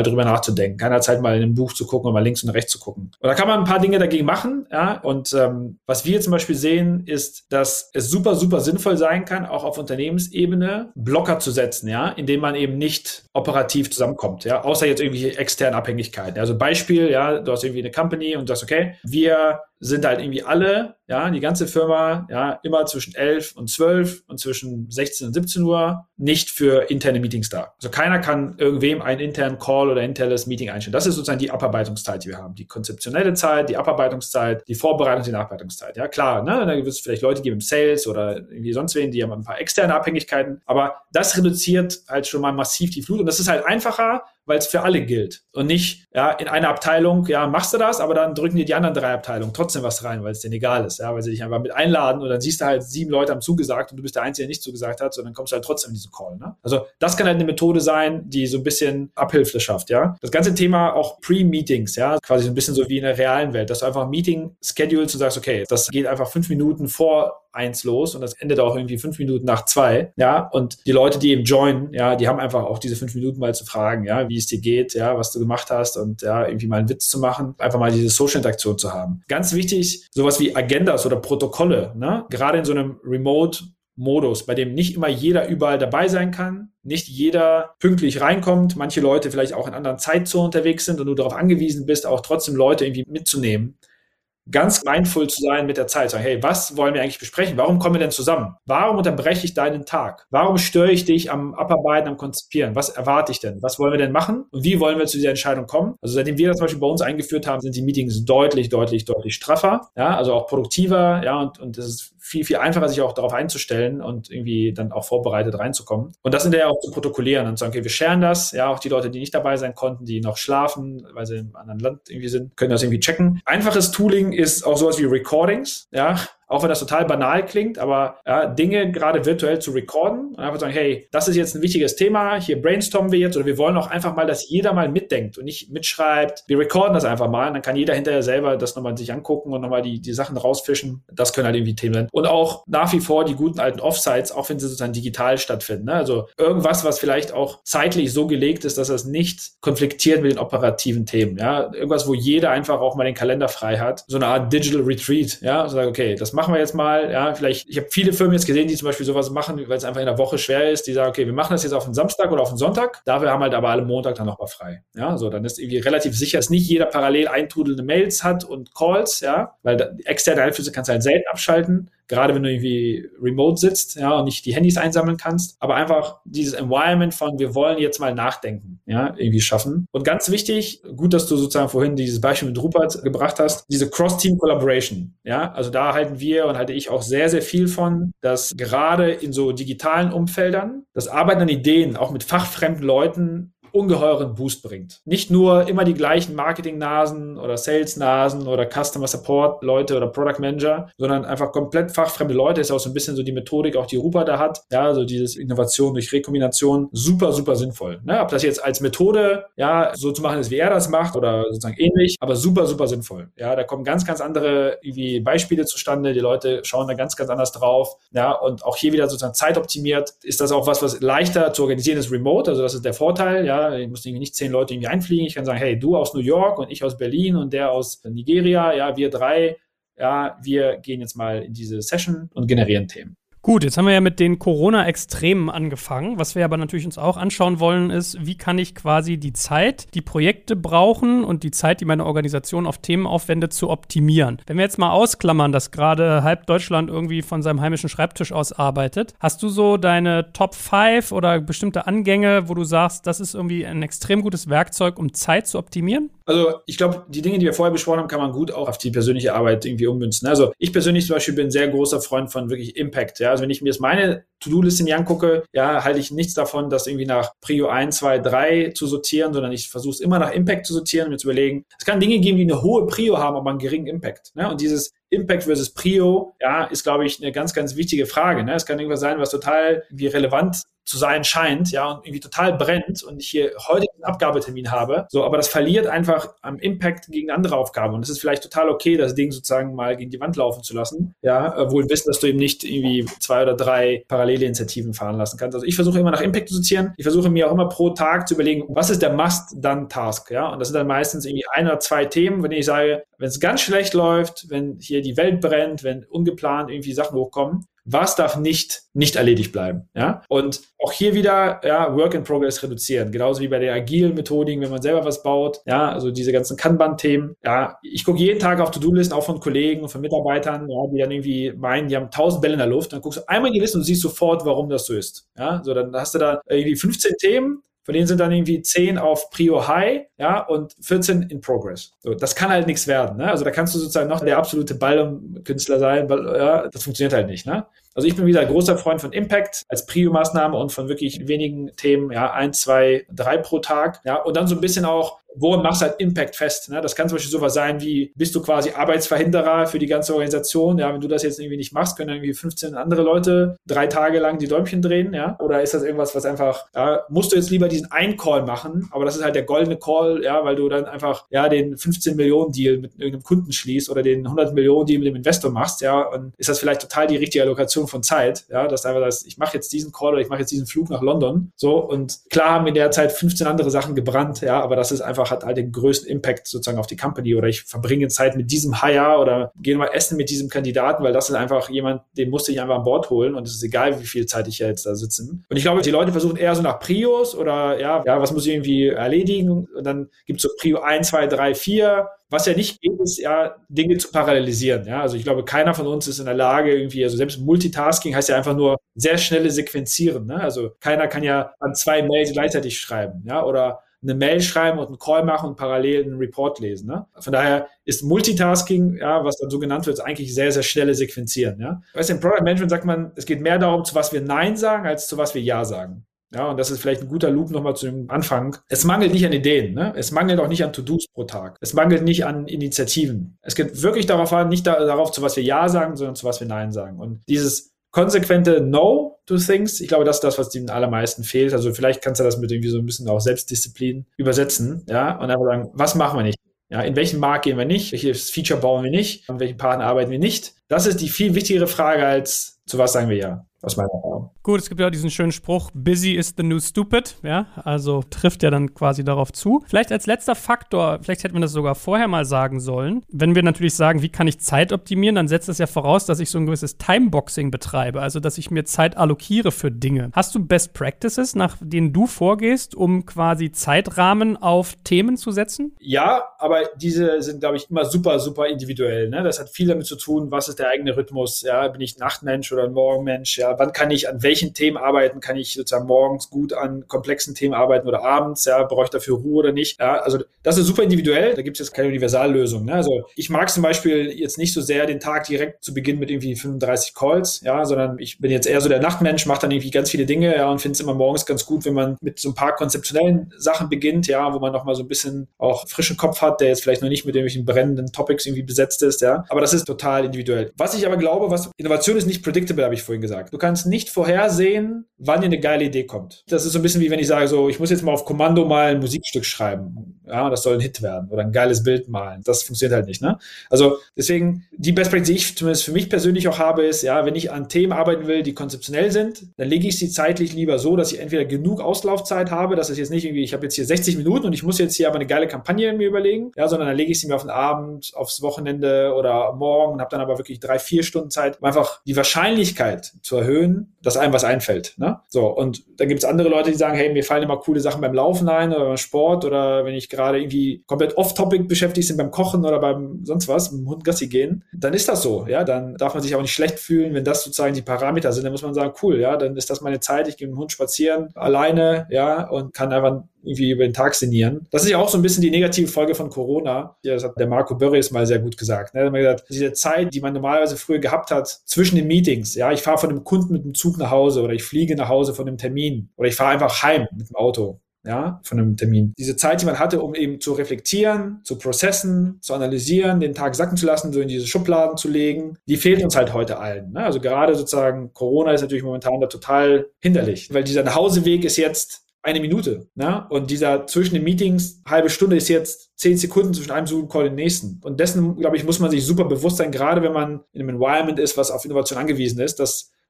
drüber nachzudenken. Keiner hat Zeit, mal in ein Buch zu gucken und mal links und rechts zu gucken. Und da kann man ein paar Dinge dagegen machen. Ja? Und was wir zum Beispiel sehen, ist, dass es super, super sinnvoll sein kann, auch auf Unternehmensebene Blocker zu setzen, ja, indem man eben nicht operativ zusammenkommt, ja, außer jetzt irgendwie externe Abhängigkeiten. Also Beispiel, ja, du hast irgendwie eine Company und sagst, okay, wir sind halt irgendwie alle, ja, die ganze Firma, ja, immer zwischen 11 und 12 und zwischen 16 und 17 Uhr nicht für interne Meetings da. Also keiner kann irgendwem einen internen Call oder internes Meeting einstellen. Das ist sozusagen die Abarbeitungszeit, die wir haben. Die konzeptionelle Zeit, die Abarbeitungszeit, die Vorbereitung, die Nachbereitungszeit. Ja, klar, ne, da wird es vielleicht Leute geben im Sales oder irgendwie sonst wen, die haben ein paar externe Abhängigkeiten. Aber das reduziert halt schon mal massiv die Flut. Und das ist halt einfacher, weil es für alle gilt. Und nicht, ja, in einer Abteilung, ja, machst du das, aber dann drücken dir die anderen 3 Abteilungen trotzdem was rein, weil es denen egal ist, ja, weil sie dich einfach mit einladen und dann siehst du halt 7 Leute haben zugesagt und du bist der Einzige, der nicht zugesagt hat, sondern kommst du halt trotzdem in diesen Call, ne? Also, das kann halt eine Methode sein, die so ein bisschen Abhilfe schafft, ja. Das ganze Thema auch Pre-Meetings, ja, quasi so ein bisschen so wie in der realen Welt, dass du einfach ein Meeting schedulst und sagst, okay, das geht einfach 5 Minuten vor 1 los und das endet auch irgendwie 5 Minuten nach 2, ja, und die Leute, die eben joinen, ja, die haben einfach auch diese 5 Minuten mal zu fragen, ja, wie es dir geht, ja, was du gemacht hast und ja, irgendwie mal einen Witz zu machen, einfach mal diese Social-Interaktion zu haben. Ganz wichtig, sowas wie Agendas oder Protokolle, ne, gerade in so einem Remote-Modus, bei dem nicht immer jeder überall dabei sein kann, nicht jeder pünktlich reinkommt, manche Leute vielleicht auch in anderen Zeitzonen unterwegs sind und du darauf angewiesen bist, auch trotzdem Leute irgendwie mitzunehmen. Ganz mindful zu sein mit der Zeit. Sagen, hey, was wollen wir eigentlich besprechen? Warum kommen wir denn zusammen? Warum unterbreche ich deinen Tag? Warum störe ich dich am Abarbeiten, am Konzipieren? Was erwarte ich denn? Was wollen wir denn machen? Und wie wollen wir zu dieser Entscheidung kommen? Also seitdem wir das zum Beispiel bei uns eingeführt haben, sind die Meetings deutlich straffer, ja, also auch produktiver, ja, und es ist viel, viel einfacher, sich auch darauf einzustellen und irgendwie dann auch vorbereitet reinzukommen. Und das hinterher auch zu protokollieren und zu sagen, okay, wir sharen das, ja, auch die Leute, die nicht dabei sein konnten, die noch schlafen, weil sie im anderen Land irgendwie sind, können das irgendwie checken. Einfaches Tooling ist auch sowas wie Recordings, ja, auch wenn das total banal klingt, aber ja, Dinge gerade virtuell zu recorden und einfach sagen, hey, das ist jetzt ein wichtiges Thema, hier brainstormen wir jetzt oder wir wollen auch einfach mal, dass jeder mal mitdenkt und nicht mitschreibt. Wir recorden das einfach mal und dann kann jeder hinterher selber das nochmal sich angucken und nochmal die Sachen rausfischen. Das können halt irgendwie Themen sein. Und auch nach wie vor die guten alten Offsites, auch wenn sie sozusagen digital stattfinden. Ne? Also irgendwas, was vielleicht auch zeitlich so gelegt ist, dass das nicht konfliktiert mit den operativen Themen. Ja? Irgendwas, wo jeder einfach auch mal den Kalender frei hat. So eine Art Digital Retreat. Ja, so sagen, okay, das machen wir jetzt mal, ja, vielleicht, ich habe viele Firmen jetzt gesehen, die zum Beispiel sowas machen, weil es einfach in der Woche schwer ist, die sagen, okay, wir machen das jetzt auf einen Samstag oder auf einen Sonntag, dafür haben halt aber alle Montag dann nochmal frei, ja, so, dann ist irgendwie relativ sicher, dass nicht jeder parallel eintrudelnde Mails hat und Calls, ja, weil externe Einflüsse kannst du halt selten abschalten, gerade wenn du irgendwie remote sitzt, ja, und nicht die Handys einsammeln kannst, aber einfach dieses Environment von, wir wollen jetzt mal nachdenken, ja, irgendwie schaffen. Und ganz wichtig, gut, dass du sozusagen vorhin dieses Beispiel mit Rupert gebracht hast, diese Cross-Team-Collaboration, ja, also da halten wir und halte ich auch sehr, sehr viel von, dass gerade in so digitalen Umfeldern das Arbeiten an Ideen auch mit fachfremden Leuten ungeheuren Boost bringt. Nicht nur immer die gleichen Marketing-Nasen oder Sales-Nasen oder Customer-Support-Leute oder Product-Manager, sondern einfach komplett fachfremde Leute. Ist auch so ein bisschen so die Methodik, auch die Rupert da hat. Ja, so dieses Innovation durch Rekombination. Super, super sinnvoll. Ne? Ob das jetzt als Methode, ja, so zu machen ist, wie er das macht oder sozusagen ähnlich, aber super, super sinnvoll. Ja, da kommen ganz, ganz andere irgendwie Beispiele zustande. Die Leute schauen da ganz, ganz anders drauf. Ja, und auch hier wieder sozusagen zeitoptimiert. Ist das auch was leichter zu organisieren ist remote. Also das ist der Vorteil. Ja, ich muss irgendwie nicht 10 Leute irgendwie einfliegen. Ich kann sagen, hey, du aus New York und ich aus Berlin und der aus Nigeria, ja, wir 3, ja, wir gehen jetzt mal in diese Session und generieren Themen. Gut, jetzt haben wir ja mit den Corona-Extremen angefangen. Was wir aber natürlich uns auch anschauen wollen, ist, wie kann ich quasi die Zeit, die Projekte brauchen und die Zeit, die meine Organisation auf Themen aufwendet, zu optimieren. Wenn wir jetzt mal ausklammern, dass gerade halb Deutschland irgendwie von seinem heimischen Schreibtisch aus arbeitet, hast du so deine Top 5 oder bestimmte Angänge, wo du sagst, das ist irgendwie ein extrem gutes Werkzeug, um Zeit zu optimieren? Also ich glaube, die Dinge, die wir vorher besprochen haben, kann man gut auch auf die persönliche Arbeit irgendwie ummünzen. Also ich persönlich zum Beispiel bin ein sehr großer Freund von wirklich Impact. Ja? Also wenn ich mir jetzt meine To-Do-Liste mir angucke, ja, halte ich nichts davon, das irgendwie nach Prio 1, 2, 3 zu sortieren, sondern ich versuche es immer nach Impact zu sortieren und mir zu überlegen, es kann Dinge geben, die eine hohe Prio haben, aber einen geringen Impact. Ne? Und dieses Impact versus Prio, ja, ist, glaube ich, eine ganz, ganz wichtige Frage. Ne? Es kann irgendwas sein, was total wie relevant zu sein scheint, ja, und irgendwie total brennt und ich hier heute einen Abgabetermin habe, so, aber das verliert einfach am Impact gegen andere Aufgaben und es ist vielleicht total okay, das Ding sozusagen mal gegen die Wand laufen zu lassen, ja, wohl wissen, dass du eben nicht irgendwie 2 oder 3 parallel parallele Initiativen fahren lassen kannst. Also ich versuche immer nach Impact zu sortieren. Ich versuche mir auch immer pro Tag zu überlegen, was ist der Must-Done-Task, ja? Und das sind dann meistens irgendwie 1 oder 2 Themen, wenn ich sage, wenn es ganz schlecht läuft, wenn hier die Welt brennt, wenn ungeplant irgendwie Sachen hochkommen, was darf nicht erledigt bleiben, ja? Und auch hier wieder, ja, Work in Progress reduzieren. Genauso wie bei der agilen Methodik, wenn man selber was baut, ja, also diese ganzen Kanban-Themen, ja. Ich gucke jeden Tag auf To-Do-Listen, auch von Kollegen und von Mitarbeitern, ja, die dann irgendwie meinen, die haben 1000 Bälle in der Luft. Dann guckst du einmal in die Liste und siehst sofort, warum das so ist, ja. So, dann hast du da irgendwie 15 Themen, von denen sind dann irgendwie 10 auf Prio High, ja, und 14 in Progress. So, das kann halt nichts werden, ne? Also da kannst du sozusagen noch der absolute Ballon-Künstler sein, weil, ja, das funktioniert halt nicht, ne? Also ich bin wieder ein großer Freund von Impact als Prio-Maßnahme und von wirklich wenigen Themen, ja, 1, 2, 3 pro Tag, ja, und dann so ein bisschen auch, woran machst du halt Impact fest, ne? Das kann zum Beispiel sowas sein wie, bist du quasi Arbeitsverhinderer für die ganze Organisation, ja, wenn du das jetzt irgendwie nicht machst, können irgendwie 15 andere Leute 3 Tage lang die Däumchen drehen, ja, oder ist das irgendwas, was einfach, ja, musst du jetzt lieber diesen einen Call machen, aber das ist halt der goldene Call, ja, weil du dann einfach, ja, den 15 Millionen Deal mit irgendeinem Kunden schließt oder den 100 Millionen Deal mit dem Investor machst, ja, und ist das vielleicht total die richtige Allokation von Zeit, ja, dass du einfach sagst, ich mache jetzt diesen Call oder ich mache jetzt diesen Flug nach London, so, und klar haben in der Zeit 15 andere Sachen gebrannt, ja, aber das ist einfach, hat halt den größten Impact sozusagen auf die Company, oder ich verbringe Zeit mit diesem Hire oder gehe mal essen mit diesem Kandidaten, weil das ist einfach jemand, den musste ich einfach an Bord holen und es ist egal, wie viel Zeit ich jetzt da sitze. Und ich glaube, die Leute versuchen eher so nach Prios oder ja, was muss ich irgendwie erledigen, und dann gibt es so Prio 1, 2, 3, 4. Was ja nicht geht, ist ja, Dinge zu parallelisieren. Ja? Also ich glaube, keiner von uns ist in der Lage, irgendwie, also selbst Multitasking heißt ja einfach nur sehr schnelle Sequenzieren. Ne? Also keiner kann ja an 2 Mails gleichzeitig schreiben, ja, oder eine Mail schreiben und einen Call machen und parallel einen Report lesen. Ne? Von daher ist Multitasking, ja, was dann so genannt wird, eigentlich sehr, sehr schnelle Sequenzieren. Ja? Weißt du, im Product Management sagt man, es geht mehr darum, zu was wir Nein sagen, als zu was wir Ja sagen. Ja, und das ist vielleicht ein guter Loop nochmal zu dem Anfang. Es mangelt nicht an Ideen, ne? Es mangelt auch nicht an To-Dos pro Tag. Es mangelt nicht an Initiativen. Es geht wirklich darauf an, nicht darauf, zu was wir Ja sagen, sondern zu was wir Nein sagen. Und dieses konsequente No to things, ich glaube, das ist das, was den allermeisten fehlt. Also vielleicht kannst du das mit irgendwie so ein bisschen auch Selbstdisziplin übersetzen, ja, und einfach sagen, was machen wir nicht? Ja, in welchen Markt gehen wir nicht? Welches Feature bauen wir nicht? An welchen Partner arbeiten wir nicht? Das ist die viel wichtigere Frage als, zu was sagen wir Ja, aus meiner Erfahrung. Gut, es gibt ja auch diesen schönen Spruch, busy is the new stupid, ja, also trifft ja dann quasi darauf zu. Vielleicht als letzter Faktor, vielleicht hätten wir das sogar vorher mal sagen sollen, wenn wir natürlich sagen, wie kann ich Zeit optimieren, dann setzt das ja voraus, dass ich so ein gewisses Timeboxing betreibe, also dass ich mir Zeit allokiere für Dinge. Hast du Best Practices, nach denen du vorgehst, um quasi Zeitrahmen auf Themen zu setzen? Ja, aber diese sind, glaube ich, immer super, super individuell, ne? Das hat viel damit zu tun, was ist der eigene Rhythmus, ja, bin ich ein Nachtmensch oder ein Morgenmensch, ja, wann kann ich an welchen Themen arbeiten, kann ich sozusagen morgens gut an komplexen Themen arbeiten oder abends, ja, brauche ich dafür Ruhe oder nicht, ja, also das ist super individuell, da gibt es jetzt keine Universallösung, ne? Also ich mag zum Beispiel jetzt nicht so sehr den Tag direkt zu Beginn mit irgendwie 35 Calls, ja, sondern ich bin jetzt eher so der Nachtmensch, mache dann irgendwie ganz viele Dinge, ja, und finde es immer morgens ganz gut, wenn man mit so ein paar konzeptionellen Sachen beginnt, ja, wo man nochmal so ein bisschen auch frischen Kopf hat, der jetzt vielleicht noch nicht mit irgendwelchen brennenden Topics irgendwie besetzt ist, ja, aber das ist total individuell. Was ich aber glaube, Innovation ist nicht predictable, habe ich vorhin gesagt. Du kannst nicht vorhersehen, wann dir eine geile Idee kommt. Das ist so ein bisschen wie wenn ich sage, so, ich muss jetzt mal auf Kommando mal ein Musikstück schreiben. Ja, das soll ein Hit werden oder ein geiles Bild malen. Das funktioniert halt nicht, ne? Also deswegen, die Best Practice, die ich zumindest für mich persönlich auch habe, ist, ja, wenn ich an Themen arbeiten will, die konzeptionell sind, dann lege ich sie zeitlich lieber so, dass ich entweder genug Auslaufzeit habe, dass es jetzt nicht irgendwie, ich habe jetzt hier 60 Minuten und ich muss jetzt hier aber eine geile Kampagne mir überlegen, ja, sondern dann lege ich sie mir auf den Abend, aufs Wochenende oder morgen und habe dann aber wirklich 3-4 Stunden Zeit, um einfach die Wahrscheinlichkeit zu erhöhen, dass einem was einfällt, ne? So, und dann gibt es andere Leute, die sagen, hey, mir fallen immer coole Sachen beim Laufen ein oder beim Sport oder wenn ich gerade irgendwie komplett off-topic beschäftigt bin beim Kochen oder beim sonst was, mit dem Hund Gassi gehen, dann ist das so, ja, dann darf man sich auch nicht schlecht fühlen, wenn das sozusagen die Parameter sind, dann muss man sagen, cool, ja, dann ist das meine Zeit, ich gehe mit dem Hund spazieren, alleine, ja, und kann einfach irgendwie über den Tag sinnieren. Das ist ja auch so ein bisschen die negative Folge von Corona. Ja, das hat der Marco Börries mal sehr gut gesagt. Er hat mal gesagt, diese Zeit, die man normalerweise früher gehabt hat, zwischen den Meetings, ja, ich fahre von dem Kunden mit dem Zug nach Hause oder ich fliege nach Hause von einem Termin oder ich fahre einfach heim mit dem Auto, ja, von einem Termin. Diese Zeit, die man hatte, um eben zu reflektieren, zu processen, zu analysieren, den Tag sacken zu lassen, so in diese Schubladen zu legen, die fehlt uns halt heute allen. Ne? Also gerade sozusagen Corona ist natürlich momentan da total hinderlich, weil dieser Nachhauseweg ist jetzt 1 Minute, ne? Und dieser zwischen den Meetings, halbe Stunde ist jetzt 10 Sekunden zwischen einem Zoom-Call und dem nächsten. Und dessen, glaube ich, muss man sich super bewusst sein, gerade wenn man in einem Environment ist, was auf Innovation angewiesen ist, dass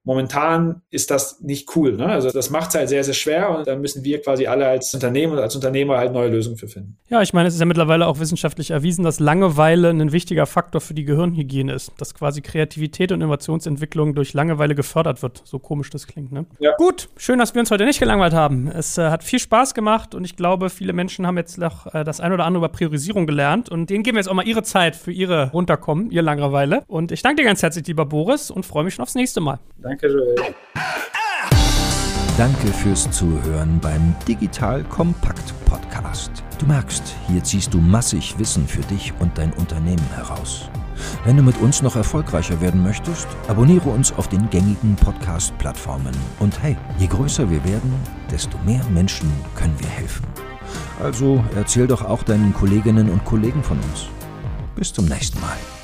Momentan ist das nicht cool. Ne? Also das macht es halt sehr, sehr schwer und da müssen wir quasi alle als Unternehmen und als Unternehmer halt neue Lösungen für finden. Ja, ich meine, es ist ja mittlerweile auch wissenschaftlich erwiesen, dass Langeweile ein wichtiger Faktor für die Gehirnhygiene ist. Dass quasi Kreativität und Innovationsentwicklung durch Langeweile gefördert wird. So komisch das klingt, ne? Ja. Gut, schön, dass wir uns heute nicht gelangweilt haben. Es hat viel Spaß gemacht und ich glaube, viele Menschen haben jetzt noch das ein oder andere über Priorisierung gelernt und denen geben wir jetzt auch mal ihre Zeit für ihre Runterkommen, ihre Langeweile. Und ich danke dir ganz herzlich, lieber Boris, und freue mich schon aufs nächste Mal. Danke, Joel. Danke fürs Zuhören beim Digital Kompakt Podcast. Du merkst, hier ziehst du massig Wissen für dich und dein Unternehmen heraus. Wenn du mit uns noch erfolgreicher werden möchtest, abonniere uns auf den gängigen Podcast-Plattformen. Und hey, je größer wir werden, desto mehr Menschen können wir helfen. Also erzähl doch auch deinen Kolleginnen und Kollegen von uns. Bis zum nächsten Mal.